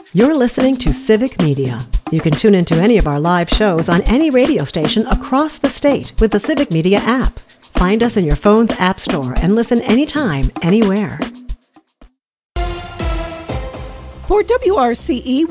You're listening to Civic Media. You can tune into any of our live shows on any radio station across the state with the Civic Media app. Find us in your phone's app store and listen anytime, anywhere. For WRCE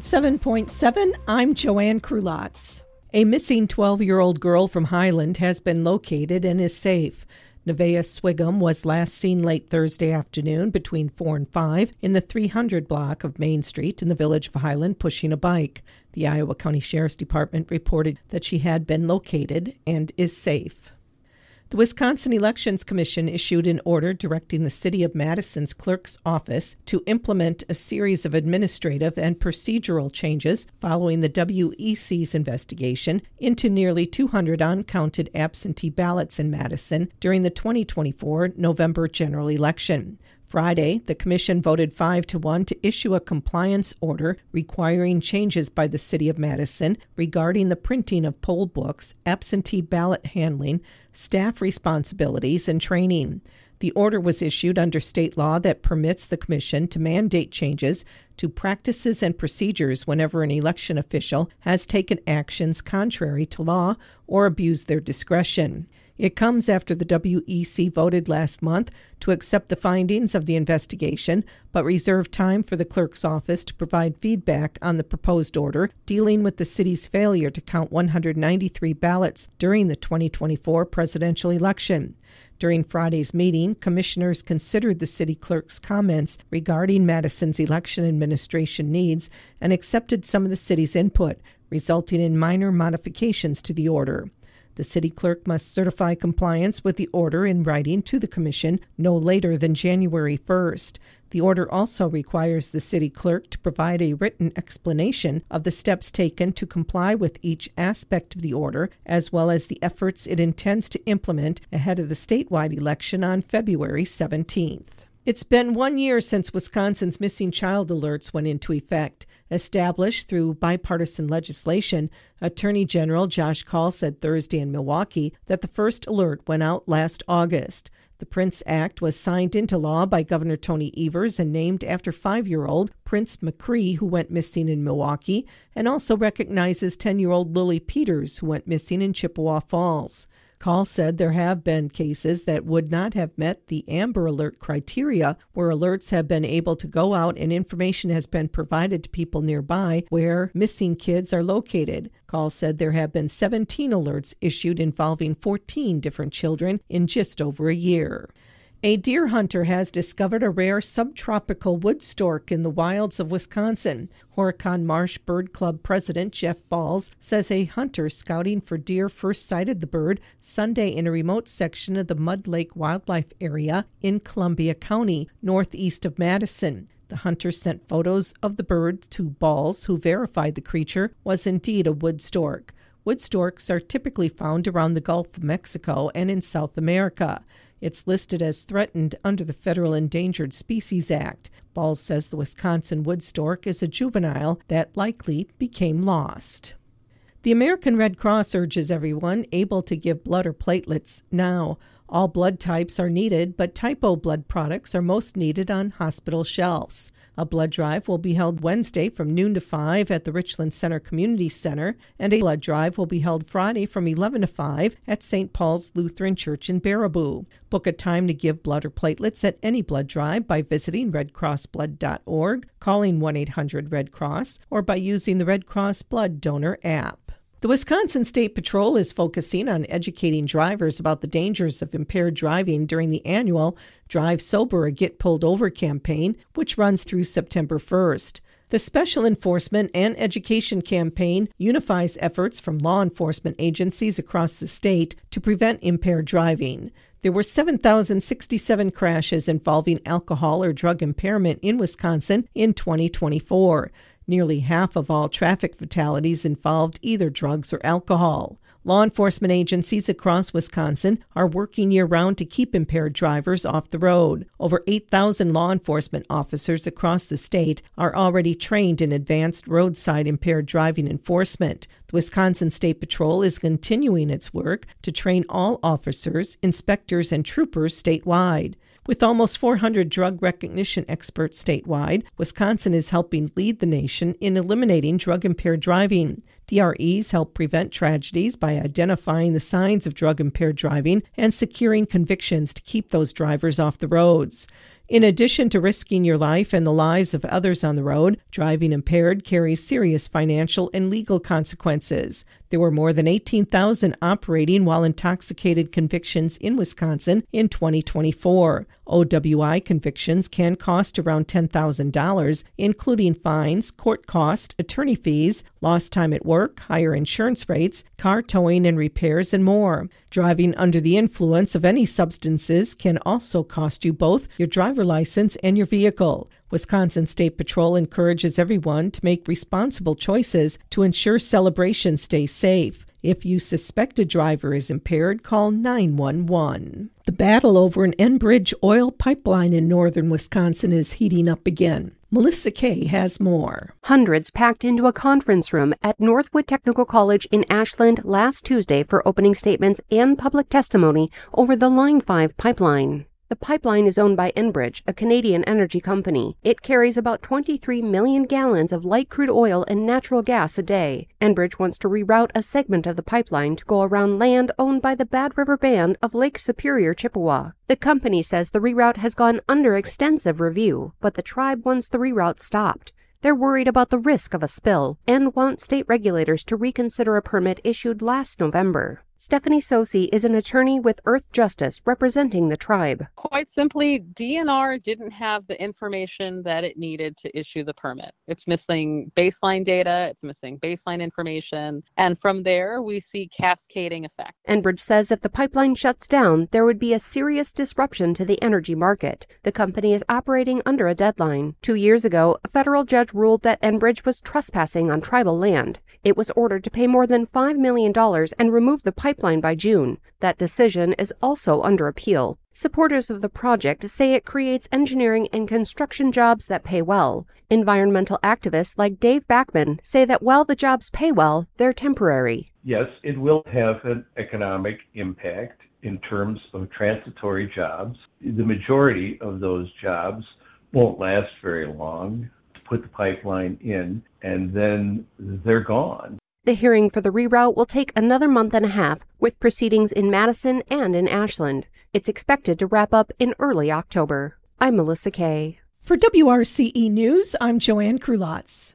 107.7, I'm Joanne Krulotz. A missing 12-year-old girl from Highland has been located and is safe. Nevaeh Swigum was last seen late Thursday afternoon between 4 and 5 in the 300 block of Main Street in the village of Highland pushing a bike. The Iowa County Sheriff's Department reported that she had been located and is safe. The Wisconsin Elections Commission issued an order directing the City of Madison's clerk's office to implement a series of administrative and procedural changes following the WEC's investigation into nearly 200 uncounted absentee ballots in Madison during the 2024 November general election. Friday, the commission voted 5-1 to issue a compliance order requiring changes by the City of Madison regarding the printing of poll books, absentee ballot handling, staff responsibilities, and training. The order was issued under state law that permits the commission to mandate changes to practices and procedures whenever an election official has taken actions contrary to law or abused their discretion. It comes after the WEC voted last month to accept the findings of the investigation, but reserved time for the clerk's office to provide feedback on the proposed order dealing with the city's failure to count 193 ballots during the 2024 presidential election. During Friday's meeting, commissioners considered the city clerk's comments regarding Madison's election administration needs and accepted some of the city's input, resulting in minor modifications to the order. The city clerk must certify compliance with the order in writing to the commission no later than January 1st. The order also requires the city clerk to provide a written explanation of the steps taken to comply with each aspect of the order, as well as the efforts it intends to implement ahead of the statewide election on February 17th. It's been 1 year since Wisconsin's missing child alerts went into effect. Established through bipartisan legislation, Attorney General Josh Kaul said Thursday in Milwaukee that the first alert went out last August. The Prince Act was signed into law by Governor Tony Evers and named after 5-year-old Prince McCree, who went missing in Milwaukee, and also recognizes 10-year-old Lily Peters, who went missing in Chippewa Falls. Kaul said there have been cases that would not have met the Amber Alert criteria, where alerts have been able to go out and information has been provided to people nearby where missing kids are located. Kaul said there have been 17 alerts issued involving 14 different children in just over a year. A deer hunter has discovered a rare subtropical wood stork in the wilds of Wisconsin. Horicon Marsh Bird Club president Jeff Balls says a hunter scouting for deer first sighted the bird Sunday in a remote section of the Mud Lake Wildlife Area in Columbia County, northeast of Madison. The hunter sent photos of the bird to Balls, who verified the creature was indeed a wood stork. Wood storks are typically found around the Gulf of Mexico and in South America. It's listed as threatened under the Federal Endangered Species Act. Balls says the Wisconsin wood stork is a juvenile that likely became lost. The American Red Cross urges everyone able to give blood or platelets now. All blood types are needed, but Type O blood products are most needed on hospital shelves. A blood drive will be held Wednesday from noon to 5 at the Richland Center Community Center, and a blood drive will be held Friday from 11 to 5 at St. Paul's Lutheran Church in Baraboo. Book a time to give blood or platelets at any blood drive by visiting redcrossblood.org, calling 1-800-RED-CROSS, or by using the Red Cross Blood Donor app. The Wisconsin State Patrol is focusing on educating drivers about the dangers of impaired driving during the annual Drive Sober or Get Pulled Over campaign, which runs through September 1st. The Special Enforcement and Education Campaign unifies efforts from law enforcement agencies across the state to prevent impaired driving. There were 7,067 crashes involving alcohol or drug impairment in Wisconsin in 2024. Nearly half of all traffic fatalities involved either drugs or alcohol. Law enforcement agencies across Wisconsin are working year-round to keep impaired drivers off the road. Over 8,000 law enforcement officers across the state are already trained in advanced roadside impaired driving enforcement. The Wisconsin State Patrol is continuing its work to train all officers, inspectors, and troopers statewide. With almost 400 drug recognition experts statewide, Wisconsin is helping lead the nation in eliminating drug-impaired driving. DREs help prevent tragedies by identifying the signs of drug-impaired driving and securing convictions to keep those drivers off the roads. In addition to risking your life and the lives of others on the road, driving impaired carries serious financial and legal consequences. There were more than 18,000 operating while intoxicated convictions in Wisconsin in 2024. OWI convictions can cost around $10,000, including fines, court costs, attorney fees, lost time at work, higher insurance rates, car towing and repairs, and more. Driving under the influence of any substances can also cost you both your driver license and your vehicle. Wisconsin State Patrol encourages everyone to make responsible choices to ensure celebrations stay safe. If you suspect a driver is impaired, call 911. The battle over an Enbridge oil pipeline in northern Wisconsin is heating up again. Melissa Kay has more. Hundreds packed into a conference room at Northwood Technical College in Ashland last Tuesday for opening statements and public testimony over the Line 5 pipeline. The pipeline is owned by Enbridge, a Canadian energy company. It carries about 23 million gallons of light crude oil and natural gas a day. Enbridge wants to reroute a segment of the pipeline to go around land owned by the Bad River Band of Lake Superior, Chippewa. The company says the reroute has gone under extensive review, but the tribe wants the reroute stopped. They're worried about the risk of a spill and want state regulators to reconsider a permit issued last November. Stephanie Sosi is an attorney with Earth Justice representing the tribe. Quite simply, DNR didn't have the information that it needed to issue the permit. It's missing baseline data, it's missing baseline information, and from there we see cascading effect. Enbridge says if the pipeline shuts down, there would be a serious disruption to the energy market. The company is operating under a deadline. 2 years ago, a federal judge ruled that Enbridge was trespassing on tribal land. It was ordered to pay more than $5 million and remove the pipeline by June. That decision is also under appeal. Supporters of the project say it creates engineering and construction jobs that pay well. Environmental activists like Dave Backman say that while the jobs pay well, they're temporary. Yes, it will have an economic impact in terms of transitory jobs. The majority of those jobs won't last very long. Put the pipeline in, and then they're gone. The hearing for the reroute will take another month and a half, with proceedings in Madison and in Ashland. It's expected to wrap up in early October. I'm Melissa Kay. For WRCE News, I'm Joanne Krulotz.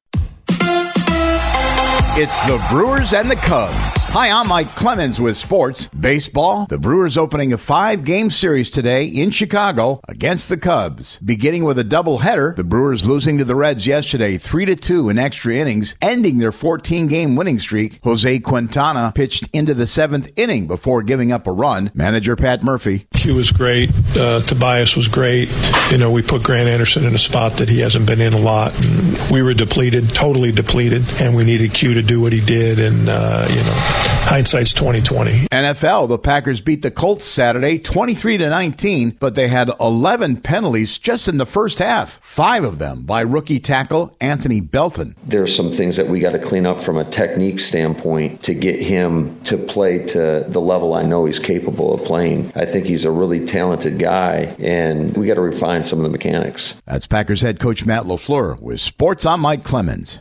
It's the Brewers and the Cubs. Hi, I'm Mike Clemens with sports. Baseball, the Brewers opening a 5-game series today in Chicago against the Cubs. Beginning with a doubleheader, the Brewers losing to the Reds yesterday 3-2 in extra innings, ending their 14-game winning streak. Jose Quintana pitched into the 7th inning before giving up a run. Manager Pat Murphy. Q was great. Tobias was great. We put Grant Anderson in a spot that he hasn't been in a lot. And we were depleted, totally depleted, and we needed Q to do what he did, and hindsight's 20/20. NFL, the Packers beat the Colts Saturday 23-19, but they had 11 penalties just in the first half, 5 of them by rookie tackle Anthony Belton. There's some things that we got to clean up from a technique standpoint to get him to play to the level I know he's capable of playing. I think he's a really talented guy, and we got to refine some of the mechanics. That's Packers head coach Matt LaFleur with Sports. I'm Mike Clemens.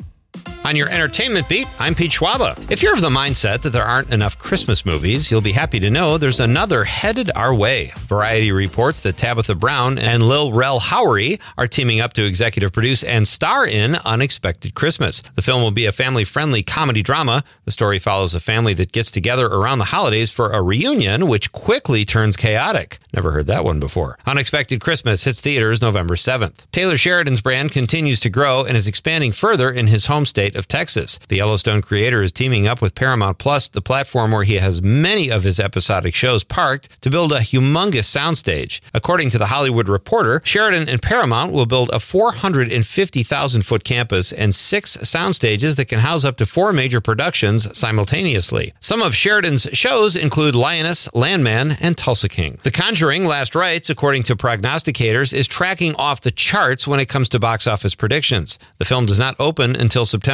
On your entertainment beat, I'm Pete Schwaba. If you're of the mindset that there aren't enough Christmas movies, you'll be happy to know there's another headed our way. Variety reports that Tabitha Brown and Lil Rel Howery are teaming up to executive produce and star in Unexpected Christmas. The film will be a family-friendly comedy drama. The story follows a family that gets together around the holidays for a reunion, which quickly turns chaotic. Never heard that one before. Unexpected Christmas hits theaters November 7th. Taylor Sheridan's brand continues to grow and is expanding further in his home state of Texas. The Yellowstone creator is teaming up with Paramount Plus, the platform where he has many of his episodic shows parked, to build a humongous soundstage. According to The Hollywood Reporter, Sheridan and Paramount will build a 450,000-foot campus and 6 sound stages that can house up to 4 major productions simultaneously. Some of Sheridan's shows include Lioness, Landman, and Tulsa King. The Conjuring: Last Rites, according to prognosticators, is tracking off the charts when it comes to box office predictions. The film does not open until September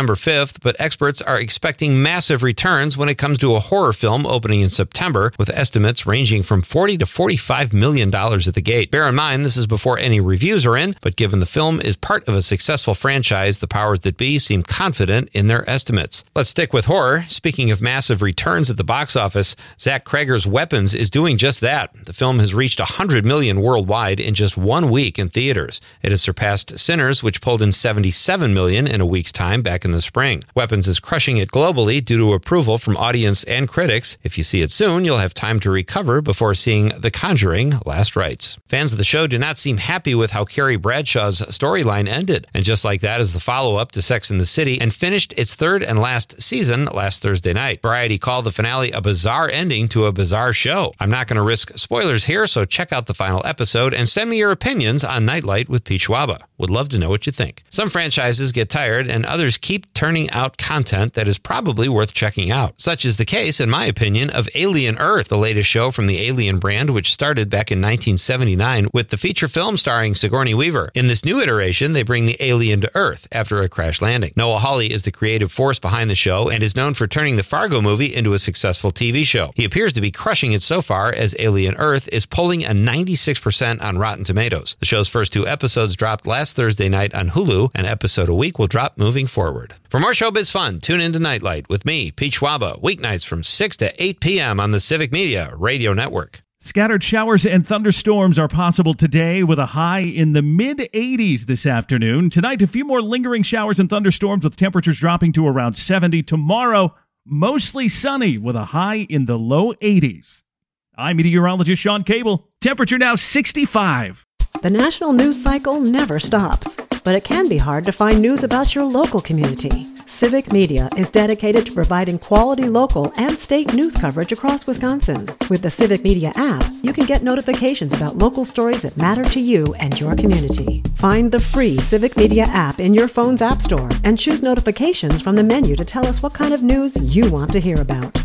September 5th, but experts are expecting massive returns when it comes to a horror film opening in September, with estimates ranging from $40 to $45 million at the gate. Bear in mind, this is before any reviews are in, but given the film is part of a successful franchise, the powers that be seem confident in their estimates. Let's stick with horror. Speaking of massive returns at the box office, Zach Cregger's Weapons is doing just that. The film has reached $100 million worldwide in just 1 week in theaters. It has surpassed Sinners, which pulled in $77 million in a week's time back in the spring. Weapons is crushing it globally due to approval from audience and critics. If you see it soon, you'll have time to recover before seeing The Conjuring: Last Rites. Fans of the show do not seem happy with how Carrie Bradshaw's storyline ended, and just like that is the follow-up to Sex and the City, and finished its third and last season last Thursday night. Variety called the finale a bizarre ending to a bizarre show. I'm not going to risk spoilers here, so check out the final episode and send me your opinions on Nightlight with Pete Schwaba. Would love to know what you think. Some franchises get tired and others keep turning out content that is probably worth checking out. Such is the case, in my opinion, of Alien Earth, the latest show from the Alien brand, which started back in 1979 with the feature film starring Sigourney Weaver. In this new iteration, they bring the alien to Earth after a crash landing. Noah Hawley is the creative force behind the show and is known for turning the Fargo movie into a successful TV show. He appears to be crushing it so far, as Alien Earth is pulling a 96% on Rotten Tomatoes. The show's first 2 episodes dropped last Thursday night on Hulu. An episode a week will drop moving forward. For more showbiz fun, tune into Nightlight with me, Pete Schwaba, weeknights from 6 to 8 p.m. on the Civic Media Radio Network. Scattered showers and thunderstorms are possible today, with a high in the mid-80s this afternoon. Tonight, a few more lingering showers and thunderstorms with temperatures dropping to around 70. Tomorrow, mostly sunny with a high in the low 80s. I'm meteorologist Sean Cable. Temperature now 65. The national news cycle never stops, but it can be hard to find news about your local community. Civic Media is dedicated to providing quality local and state news coverage across Wisconsin. With the Civic Media app, you can get notifications about local stories that matter to you and your community. Find the free Civic Media app in your phone's app store and choose notifications from the menu to tell us what kind of news you want to hear about.